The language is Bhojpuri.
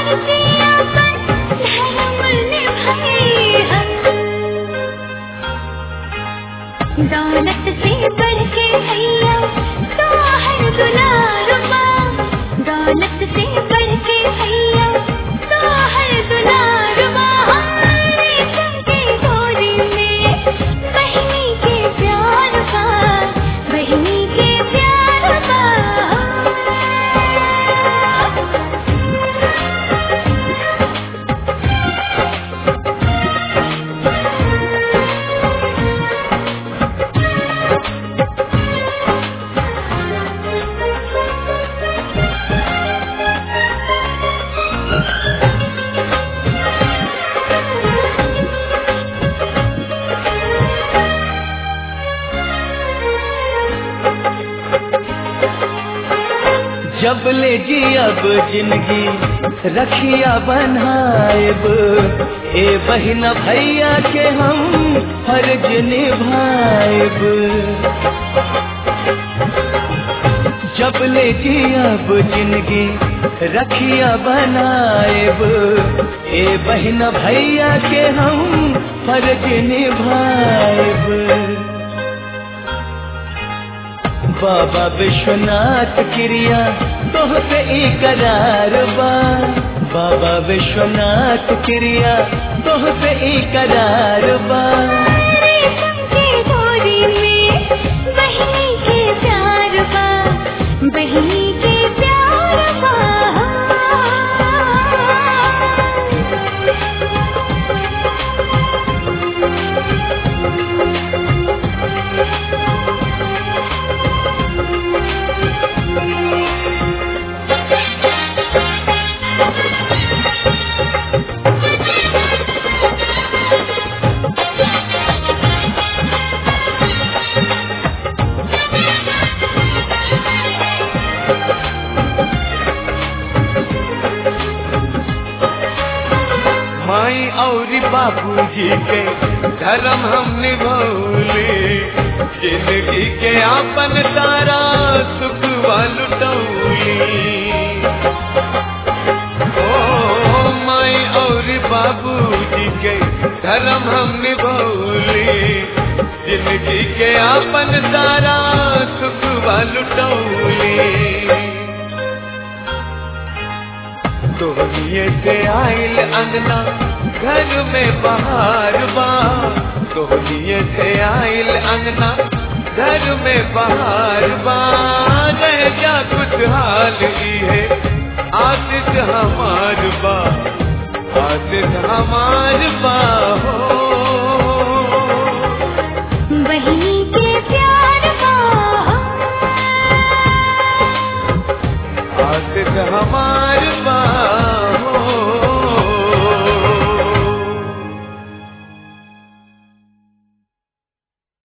दौलत से बढ़ के भैया तो है दुलारुबा, दौलत से बढ़ के भैया तो है दुलारुबा। रेशम की डोरी में बहनी के प्यार का, बहनी के प्यार का। जब ले जी अब जिंदगी रखिया बनाएब, ए बहिना भैया के हम फर्ज निभाएब। जब ले जी अब जिंदगी रखिया बनाएब, ए बहिना भैया के हम फर्ज निभाएब। बाबा विश्वनाथ क्रिया तोह पे इकरार बा, बाबा विश्वनाथ क्रिया तोह पे इकरार बा। रेशम की डोरी में बहनी के प्यार बा, बहनी के प्यार बा। माई और बाबूजी के धर्म हम निभौले, जिंदगी के आपन तारा सुख लुटौली। ओ माई और बाबूजी के धर्म हम निभौले, जिंदगी के आपन तारा सुख लुटौली। तोहनिए से आइल अंगना घर में बहार बा, तोहनिए से आइल अंगना घर में बहार बा। रह जा कुछ हाल ही है आशिक हमार बा, आशिक हमार बा।